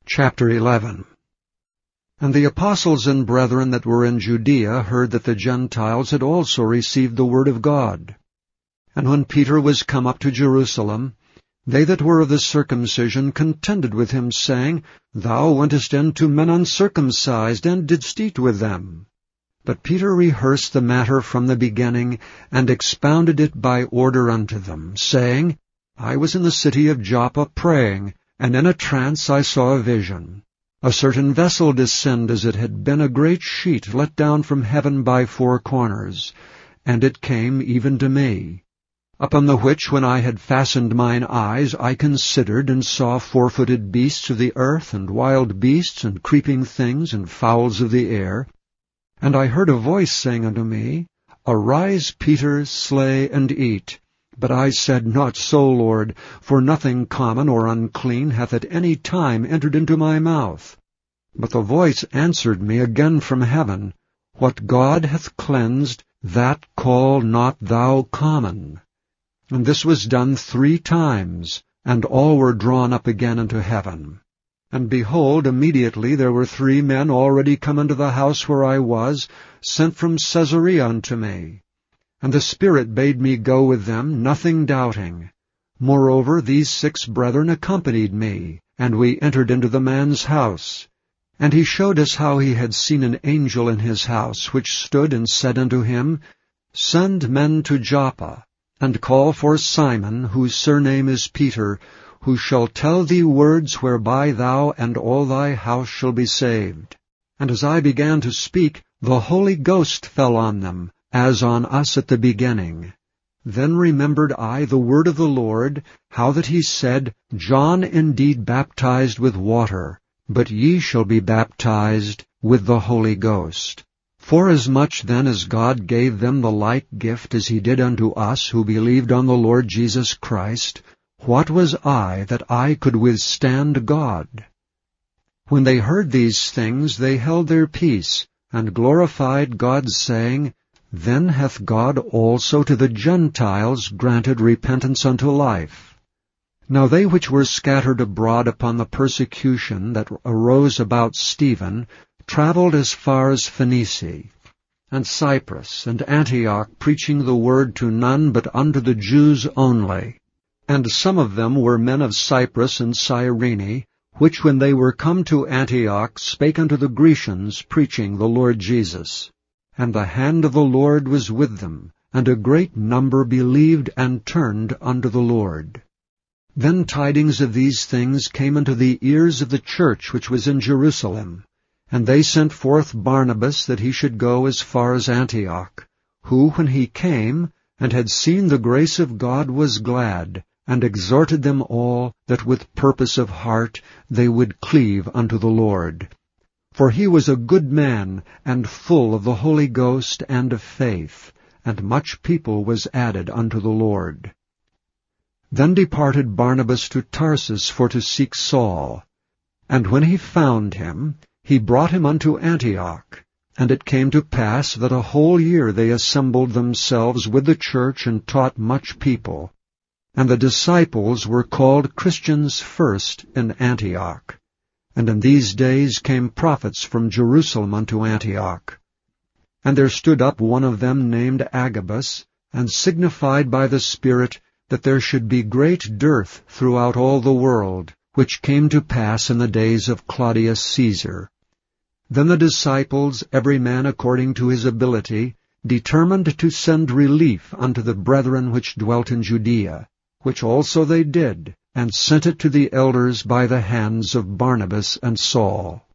Chapter 11. And the apostles and brethren that were in Judea heard that the Gentiles had also received the word of God. And when Peter was come up to Jerusalem, they that were of the circumcision contended with him, saying, Thou wentest in to men uncircumcised, and didst eat with them. But Peter rehearsed the matter from the beginning, and expounded it by order unto them, saying, I was in the city of Joppa praying, and in a trance I saw a vision. A certain vessel descend as it had been a great sheet let down from heaven by four corners, and it came even to me. Upon the which, when I had fastened mine eyes, I considered, and saw four-footed beasts of the earth, and wild beasts, and creeping things, and fowls of the air. And I heard a voice saying unto me, Arise, Peter, slay and eat. But I said, Not so, Lord, for nothing common or unclean hath at any time entered into my mouth. But the voice answered me again from heaven, What God hath cleansed, that call not thou common. And this was done 3 times, and all were drawn up again into heaven. And behold, immediately there were 3 men already come into the house where I was, sent from Caesarea unto me. And the Spirit bade me go with them, nothing doubting. Moreover, these 6 brethren accompanied me, and we entered into the man's house. And he showed us how he had seen an angel in his house, which stood and said unto him, Send men to Joppa, and call for Simon, whose surname is Peter, who shall tell thee words whereby thou and all thy house shall be saved. And as I began to speak, the Holy Ghost fell on them, as on us at the beginning. Then remembered I the word of the Lord, how that he said, John indeed baptized with water, but ye shall be baptized with the Holy Ghost. Forasmuch then as God gave them the like gift as he did unto us who believed on the Lord Jesus Christ, what was I that I could withstand God? When they heard these things, they held their peace, and glorified God, saying, Then hath God also to the Gentiles granted repentance unto life. Now they which were scattered abroad upon the persecution that arose about Stephen travelled as far as Phoenicia, and Cyprus, and Antioch, preaching the word to none but unto the Jews only. And some of them were men of Cyprus and Cyrene, which when they were come to Antioch spake unto the Grecians, preaching the Lord Jesus. And the hand of the Lord was with them, and a great number believed and turned unto the Lord. Then tidings of these things came unto the ears of the church which was in Jerusalem, and they sent forth Barnabas that he should go as far as Antioch, who, when he came, and had seen the grace of God, was glad, and exhorted them all that with purpose of heart they would cleave unto the Lord. For he was a good man, and full of the Holy Ghost and of faith, and much people was added unto the Lord. Then departed Barnabas to Tarsus for to seek Saul. And when he found him, he brought him unto Antioch. And it came to pass that a whole year they assembled themselves with the church, and taught much people. And the disciples were called Christians first in Antioch. And in these days came prophets from Jerusalem unto Antioch. And there stood up one of them named Agabus, and signified by the Spirit that there should be great dearth throughout all the world, which came to pass in the days of Claudius Caesar. Then the disciples, every man according to his ability, determined to send relief unto the brethren which dwelt in Judea, which also they did, and sent it to the elders by the hands of Barnabas and Saul.